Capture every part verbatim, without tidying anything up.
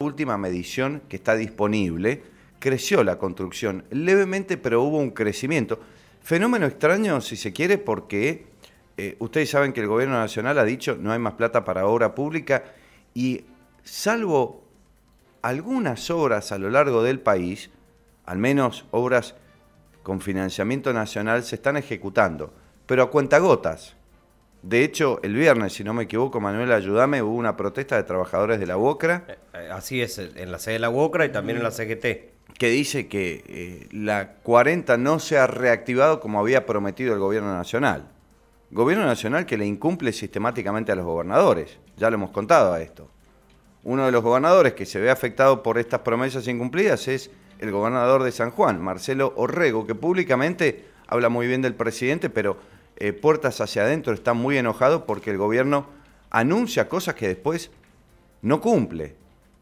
última medición que está disponible, creció la construcción levemente, pero hubo un crecimiento. Fenómeno extraño, si se quiere, porque eh, ustedes saben que el gobierno nacional ha dicho no hay más plata para obra pública y salvo algunas obras a lo largo del país, al menos obras con financiamiento nacional, se están ejecutando, pero a cuentagotas. De hecho, el viernes, si no me equivoco, Manuel, ayúdame, hubo una protesta de trabajadores de la UOCRA. Así es, en la sede de la UOCRA y también en la C G T. Que dice que eh, la cuarenta no se ha reactivado como había prometido el gobierno nacional. Gobierno nacional que le incumple sistemáticamente a los gobernadores. Ya lo hemos contado a esto. Uno de los gobernadores que se ve afectado por estas promesas incumplidas es el gobernador de San Juan, Marcelo Orrego, que públicamente habla muy bien del presidente, pero eh, puertas hacia adentro está muy enojado porque el gobierno anuncia cosas que después no cumple.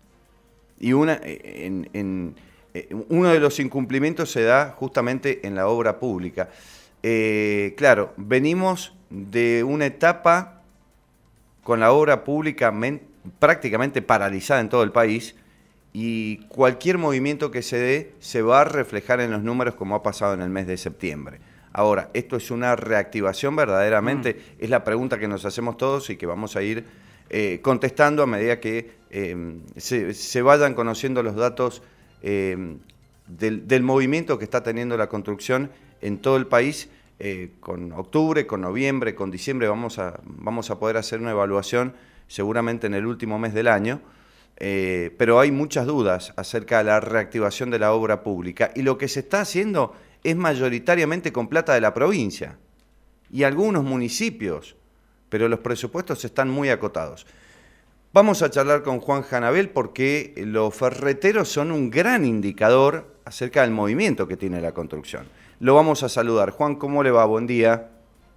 Y una, en, en, en, uno de los incumplimientos se da justamente en la obra pública. Eh, claro, venimos de una etapa con la obra pública prácticamente paralizada en todo el país y cualquier movimiento que se dé se va a reflejar en los números como ha pasado en el mes de septiembre. Ahora, ¿esto es una reactivación verdaderamente? Mm. Es la pregunta que nos hacemos todos y que vamos a ir eh, contestando a medida que eh, se, se vayan conociendo los datos eh, del, del movimiento que está teniendo la construcción en todo el país. Eh, con octubre, con noviembre, con diciembre vamos a, vamos a poder hacer una evaluación seguramente en el último mes del año, eh, pero hay muchas dudas acerca de la reactivación de la obra pública y lo que se está haciendo es mayoritariamente con plata de la provincia y algunos municipios, pero los presupuestos están muy acotados. Vamos a charlar con Juan Janabel porque los ferreteros son un gran indicador acerca del movimiento que tiene la construcción. Lo vamos a saludar. Juan, ¿cómo le va? Buen día.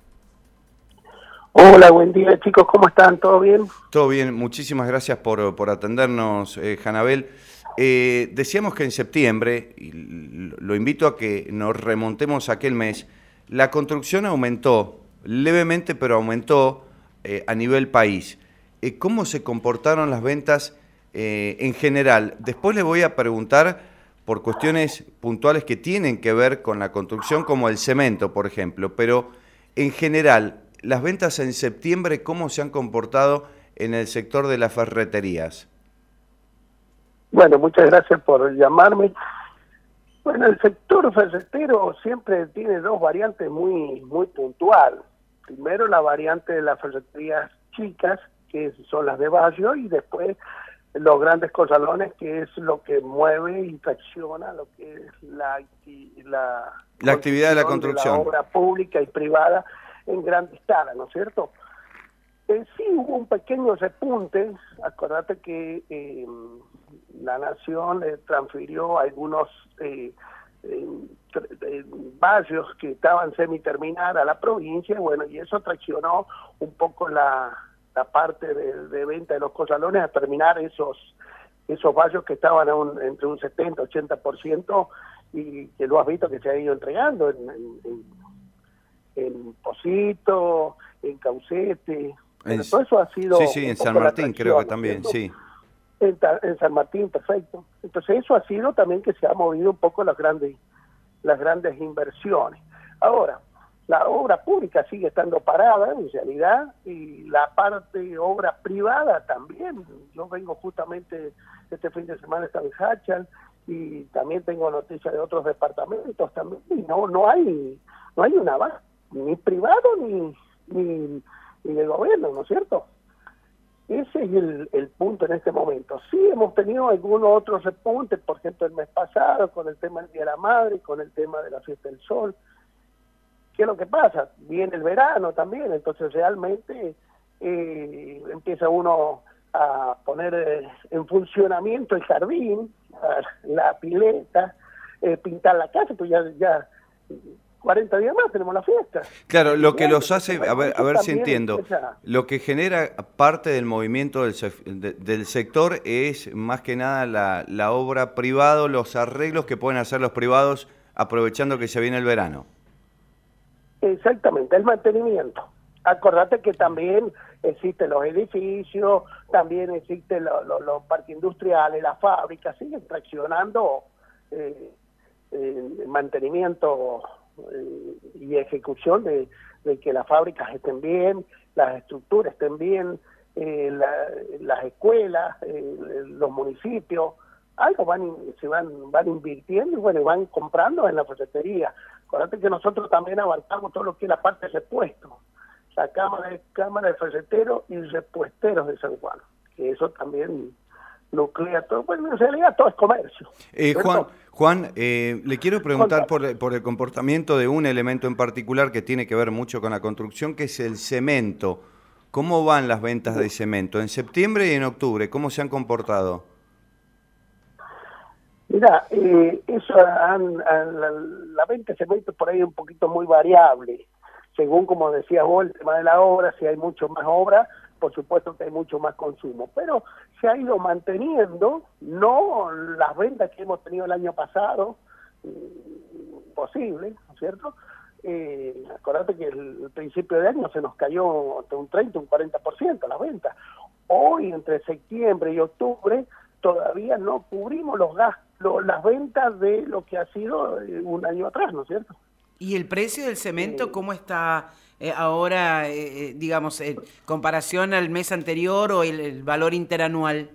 Hola, buen día chicos, ¿cómo están? ¿Todo bien? Todo bien, muchísimas gracias por, por atendernos, eh, Janabel. Eh, decíamos que en septiembre, y lo invito a que nos remontemos a aquel mes, la construcción aumentó, levemente, pero aumentó eh, a nivel país. Eh, ¿Cómo se comportaron las ventas eh, en general? Después le voy a preguntar por cuestiones puntuales que tienen que ver con la construcción, como el cemento, por ejemplo, pero en general, las ventas en septiembre, ¿cómo se han comportado en el sector de las ferreterías? Bueno, muchas gracias por llamarme. Bueno, el sector ferretero siempre tiene dos variantes muy muy puntual. Primero, la variante de las ferreterías chicas, que son las de barrio, y después los grandes corralones, que es lo que mueve y tracciona lo que es la, la, la actividad de la construcción. De la obra pública y privada en gran escala, ¿no es cierto? Eh, sí hubo un pequeño repunte. Acordate que eh, la Nación eh, transfirió algunos eh, eh, eh, barrios que estaban semiterminar a la provincia, bueno, y eso traccionó un poco la, la parte de, de venta de los corralones a terminar esos esos barrios que estaban a un, entre un setenta, ochenta por ciento y que lo has visto que se ha ido entregando en, en, en en Pocito, en Caucete, bueno, todo eso ha sido... Sí, sí, en San Martín creo que también, sí. En, en San Martín, perfecto. Entonces eso ha sido también que se ha movido un poco las grandes, las grandes inversiones. Ahora, la obra pública sigue estando parada en realidad y la parte obra privada también. Yo vengo justamente este fin de semana, estaba en Hachal y también tengo noticias de otros departamentos también y no, no hay, no hay una base ni privado ni, ni, ni del gobierno, ¿no es cierto? Ese es el, el punto en este momento. Sí hemos tenido algunos otros repuntes, por ejemplo el mes pasado con el tema del Día de la Madre, con el tema de la Fiesta del Sol. ¿Qué es lo que pasa? Viene el verano también, entonces realmente eh, empieza uno a poner eh, en funcionamiento el jardín, la pileta, eh, pintar la casa, pues ya... ya cuarenta días más tenemos la fiesta. Claro, lo que los hace, a ver, a ver si entiendo, lo que genera parte del movimiento del, del sector es más que nada la, la obra privada, los arreglos que pueden hacer los privados aprovechando que se viene el verano. Exactamente, el mantenimiento. Acordate que también existen los edificios, también existen los, los, los parques industriales, las fábricas, siguen traccionando eh, eh, mantenimiento eh, y ejecución de, de que las fábricas estén bien, las estructuras estén bien, eh, la, las escuelas, eh, los municipios, algo van se van van invirtiendo y bueno, van comprando en la ferretería. Acuérdate que nosotros también abarcamos todo lo que es la parte de repuesto, la cámara de cámara de ferreteros y repuesteros de San Juan, que eso también nuclea todo. Bueno, en realidad todo es comercio. Eh, Juan, Juan eh, le quiero preguntar por, por el comportamiento de un elemento en particular que tiene que ver mucho con la construcción, que es el cemento. ¿Cómo van las ventas de cemento en septiembre y en octubre? ¿Cómo se han comportado? Mira, eh, eso han, han, la, la venta de cemento por ahí es un poquito muy variable, según como decías vos, el tema de la obra, si hay mucho más obra, por supuesto que hay mucho más consumo, pero se ha ido manteniendo, no las ventas que hemos tenido el año pasado, posible, ¿no es cierto? Eh, acordate que el, el principio de año se nos cayó hasta un treinta, un cuarenta por ciento las ventas. Hoy, entre septiembre y octubre, todavía no cubrimos los gastos, las ventas de lo que ha sido eh, un año atrás, ¿no es cierto? ¿Y el precio del cemento Eh, cómo está eh, ahora, eh, digamos, en comparación al mes anterior o el, el valor interanual?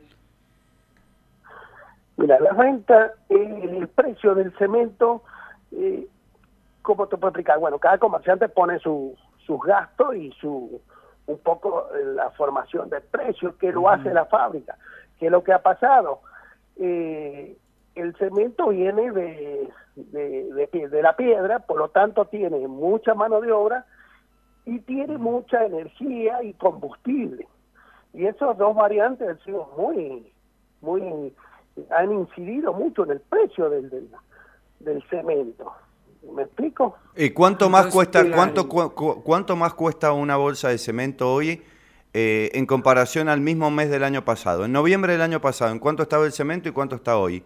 Mira, las ventas, eh, el precio del cemento, eh, ¿cómo te puedo explicar? Bueno, cada comerciante pone su, sus gastos y su un poco eh, la formación de precios que lo uh-huh. hace la fábrica. ¿Qué es lo que ha pasado? Eh, el cemento viene de, de, de, de la piedra, por lo tanto tiene mucha mano de obra y tiene mucha energía y combustible. Y esas dos variantes han sido muy, muy, han incidido mucho en el precio del, del, del cemento. ¿Me explico? ¿Y cuánto más Entonces, cuesta, eh, cuánto, cu, cu, cuánto más cuesta una bolsa de cemento hoy eh, en comparación al mismo mes del año pasado? En noviembre del año pasado, ¿en cuánto estaba el cemento y cuánto está hoy?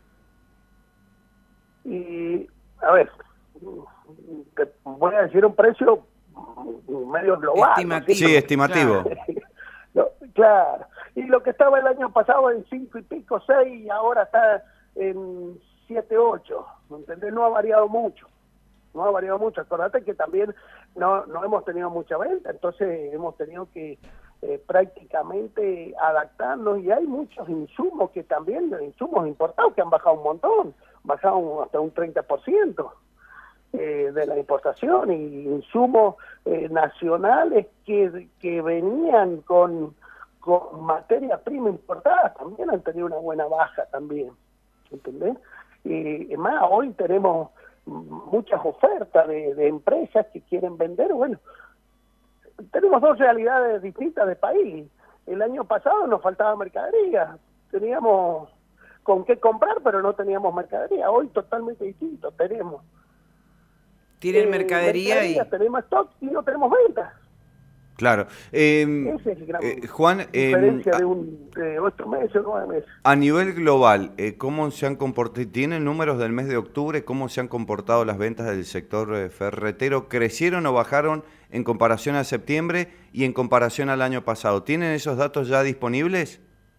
Y, a ver, te voy a decir un precio medio global. Estimativo. Sí, estimativo. Claro. No, claro. Y lo que estaba el año pasado en cinco y pico, seis, y ahora está en siete, ocho. ¿Entendés? No ha variado mucho. No ha variado mucho. Acordate que también no, no hemos tenido mucha venta, entonces hemos tenido que eh, prácticamente adaptarnos y hay muchos insumos que también, insumos importados que han bajado un montón, bajaron hasta un treinta por ciento. Eh, de la importación y insumos eh, nacionales que, que venían con, con materia prima importada también han tenido una buena baja también, ¿entendés? Y, y más, hoy tenemos muchas ofertas de, de empresas que quieren vender. Bueno, tenemos dos realidades distintas de país. El año pasado nos faltaba mercadería, teníamos con qué comprar, pero no teníamos mercadería. Hoy totalmente distinto, tenemos Tienen Eh, mercadería, mercadería y... tenemos stock y no tenemos ventas. Claro. Eh, Ese es el gran eh, Juan, diferencia eh, de, un, de ocho meses o nueve meses. A nivel global, eh, ¿cómo se han comportado? ¿Tienen números del mes de octubre? ¿Cómo se han comportado las ventas del sector eh, ferretero? ¿Crecieron o bajaron en comparación a septiembre y en comparación al año pasado? ¿Tienen esos datos ya disponibles?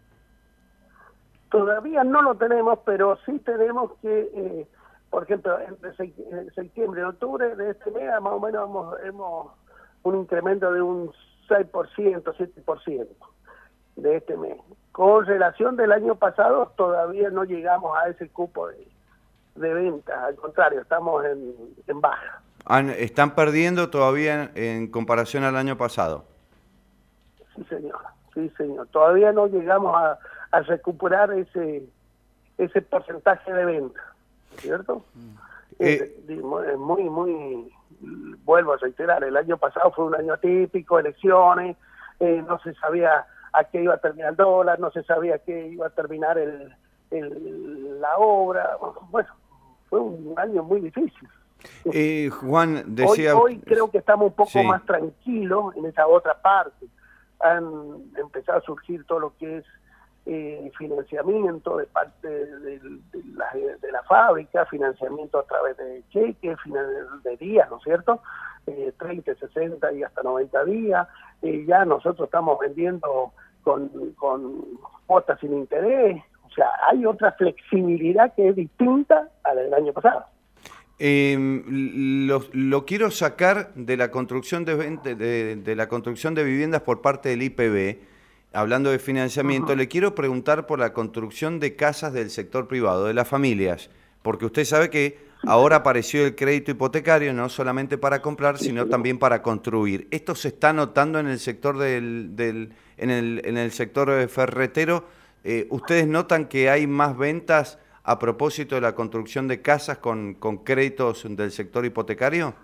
Todavía no lo tenemos, pero sí tenemos que... Eh, por ejemplo, entre septiembre y octubre de este mes, más o menos hemos, hemos un incremento de un seis por ciento, siete por ciento de este mes. Con relación del año pasado, todavía no llegamos a ese cupo de, de ventas, al contrario, estamos en, en baja. Han, ¿Están perdiendo todavía en, en comparación al año pasado? Sí, señor, sí, señor. Todavía no llegamos a, a recuperar ese, ese porcentaje de ventas. ¿Cierto? Eh, es muy, muy, vuelvo a reiterar, el año pasado fue un año atípico, elecciones, eh, no se sabía a qué iba a terminar el dólar, no se sabía a qué iba a terminar el, el, la obra, bueno, fue un año muy difícil. Eh, Juan decía... Hoy, hoy creo que estamos un poco sí. más tranquilos en esa otra parte, han empezado a surgir todo lo que es Eh, financiamiento de parte de, de, la, de la fábrica, financiamiento a través de cheques, de días, ¿no es cierto? eh, treinta, sesenta y hasta noventa días. Eh, ya nosotros estamos vendiendo con, con cuotas sin interés. O sea, hay otra flexibilidad que es distinta a la del año pasado. Eh, lo, lo quiero sacar de la construcción de, de, de la construcción de viviendas por parte del I P B. Hablando de financiamiento, uh-huh. le quiero preguntar por la construcción de casas del sector privado, de las familias, porque usted sabe que ahora apareció el crédito hipotecario no solamente para comprar, sino también para construir. ¿Esto se está notando en el sector del, del en el, en el sector ferretero? Eh, ¿Ustedes notan que hay más ventas a propósito de la construcción de casas con, con créditos del sector hipotecario?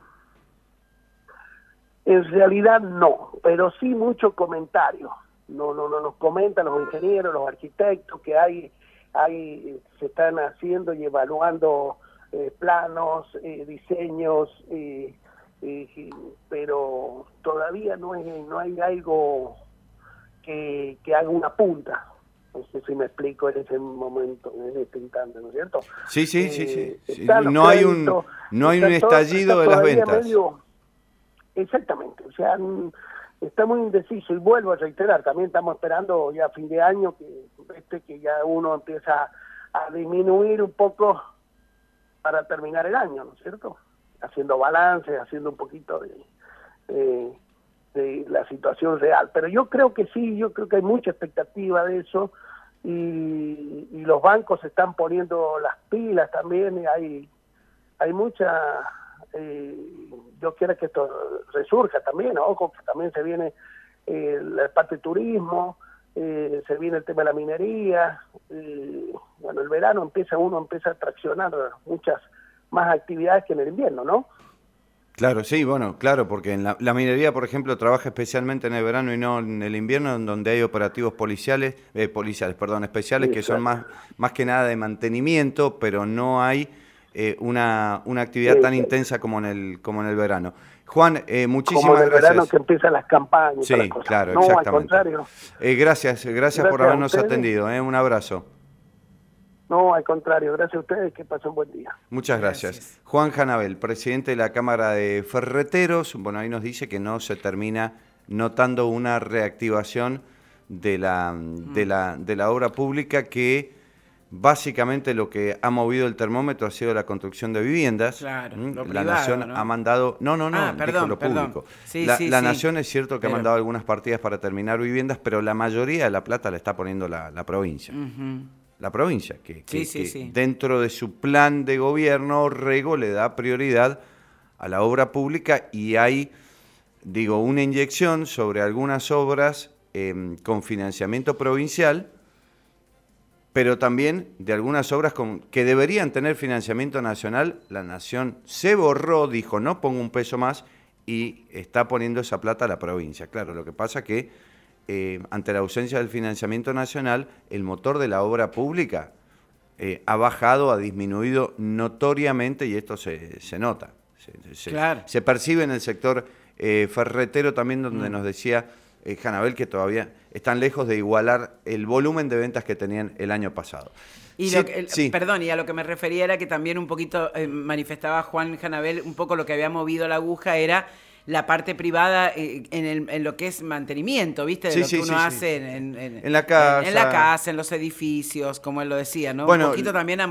En realidad no, pero sí muchos comentarios. No, no, no nos comentan los ingenieros, los arquitectos que hay, hay se están haciendo y evaluando eh, planos, eh, diseños, eh, eh, pero todavía no es, no hay algo que, que haga una punta. No sé si me explico en ese momento, en este instante, ¿no es cierto? Sí, sí, eh, sí, sí. sí. No hay un no hay un estallido todo, de las ventas. Medio, exactamente, o sea, está muy indeciso y vuelvo a reiterar, también estamos esperando ya a fin de año que este que ya uno empieza a disminuir un poco para terminar el año, ¿no es cierto? Haciendo balances, haciendo un poquito de, eh, de la situación real. Pero yo creo que sí, yo creo que hay mucha expectativa de eso y, y los bancos se están poniendo las pilas también y hay, hay mucha... Eh, yo quiero que esto resurja también, ojo, que también se viene eh, la parte de turismo, eh, se viene el tema de la minería, eh, bueno, el verano empieza uno empieza a traccionar muchas más actividades que en el invierno, ¿no? Claro, sí, bueno, claro, porque en la, la minería, por ejemplo, trabaja especialmente en el verano y no en el invierno, en donde hay operativos policiales, eh, policiales, perdón, especiales, sí, que claro. son más, más que nada de mantenimiento, pero no hay Eh, una, una actividad sí, tan sí. intensa como en el como en el verano. Juan, eh, muchísimas como en el gracias. verano que empiezan las campañas. Sí, las cosas. claro, no, exactamente. Al contrario. Eh, gracias, gracias, gracias por habernos atendido. Eh, un abrazo. No, al contrario, gracias a ustedes, que pasen un buen día. Muchas gracias. gracias. Juan Janabel, presidente de la Cámara de Ferreteros, bueno, ahí nos dice que no se termina notando una reactivación de la, mm. de la, de la obra pública que... Básicamente lo que ha movido el termómetro ha sido la construcción de viviendas. Claro, lo la privado, Nación ¿no? ha mandado... No, no, no, ah, perdón, dijo lo público. Sí, la sí, la sí. Nación es cierto que pero... ha mandado algunas partidas para terminar viviendas, pero la mayoría de la plata la está poniendo la, la provincia. Uh-huh. La provincia, que, que, sí, sí, que sí. dentro de su plan de gobierno, Rego le da prioridad a la obra pública y hay, digo, una inyección sobre algunas obras eh, con financiamiento provincial, pero también de algunas obras con, que deberían tener financiamiento nacional. La Nación se borró, dijo no pongo un peso más y está poniendo esa plata a la provincia. Claro, lo que pasa que eh, ante la ausencia del financiamiento nacional, el motor de la obra pública eh, ha bajado, ha disminuido notoriamente y esto se, se nota. Se, se, claro. se percibe en el sector eh, ferretero también, donde mm. nos decía eh, Janabel que todavía están lejos de igualar el volumen de ventas que tenían el año pasado. Y sí, lo que, el, sí. Perdón, y a lo que me refería era que también un poquito eh, manifestaba Juan Janabel, un poco lo que había movido la aguja era la parte privada eh, en, el, en lo que es mantenimiento, ¿viste? De sí, lo sí, que uno sí, hace sí. En, en, en la casa. En, en la casa, en los edificios, como él lo decía, ¿no? Bueno, un poquito también a